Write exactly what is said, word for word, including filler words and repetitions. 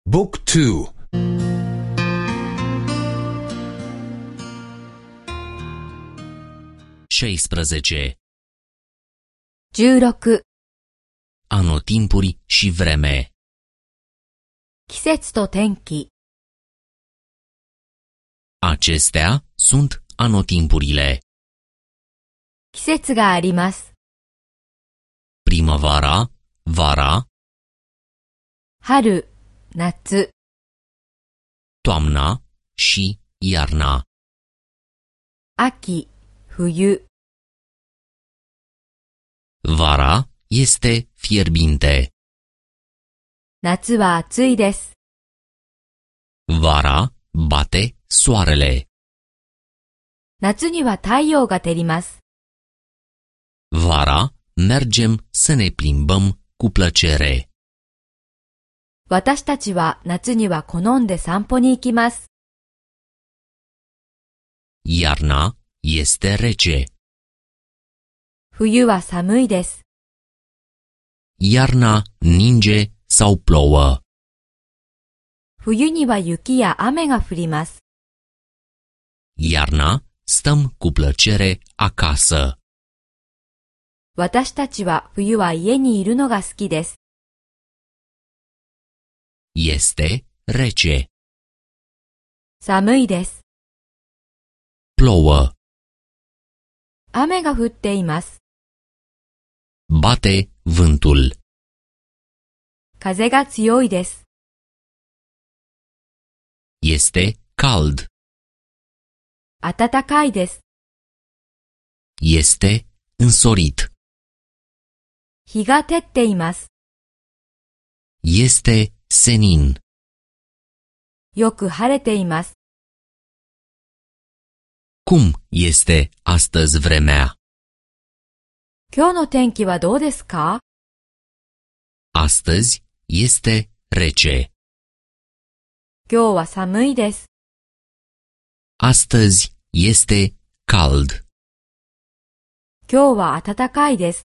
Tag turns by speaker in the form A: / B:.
A: Book two.
B: 16.
C: じゅうろく
B: Anotimpuri și vreme.
C: 季節と天気
B: Acestea sunt anotimpurile.
C: 季節があります。
B: Primăvara, vara,
C: 春、夏、
B: toamna și iarna.
C: 秋、冬。
B: Vara este fierbinte.
C: 夏は暑いです。
B: Vara bate soarele.
C: 夏には太陽が照ります。
B: Vara mergem să ne plimbăm cu plăcere.
C: 私たちは夏には好んで散歩に行きます。
B: Iarna este rece.
C: 冬は寒いです。
B: Iarna ninge sau plouă.
C: 冬には雪や雨が降ります。
B: Iarna stăm cu plăcere acasă.
C: 私たちは冬は家にいるのが好きです。
B: Este rece.
C: 寒いです。
B: Plouă.
C: 雨が降っています。
B: Bate vântul.
C: 風が強いです。
B: Este cald.
C: 暖かいです。
B: Este însorit.
C: 日が照っています。
B: Este senin.
C: よく晴れています。
B: Cum este astăzi vremea?
C: 今日の天気はどうですか？
B: Astăzi este rece.
C: 今日は寒いです。
B: Astăzi este cald.
C: 今日は暖かいです。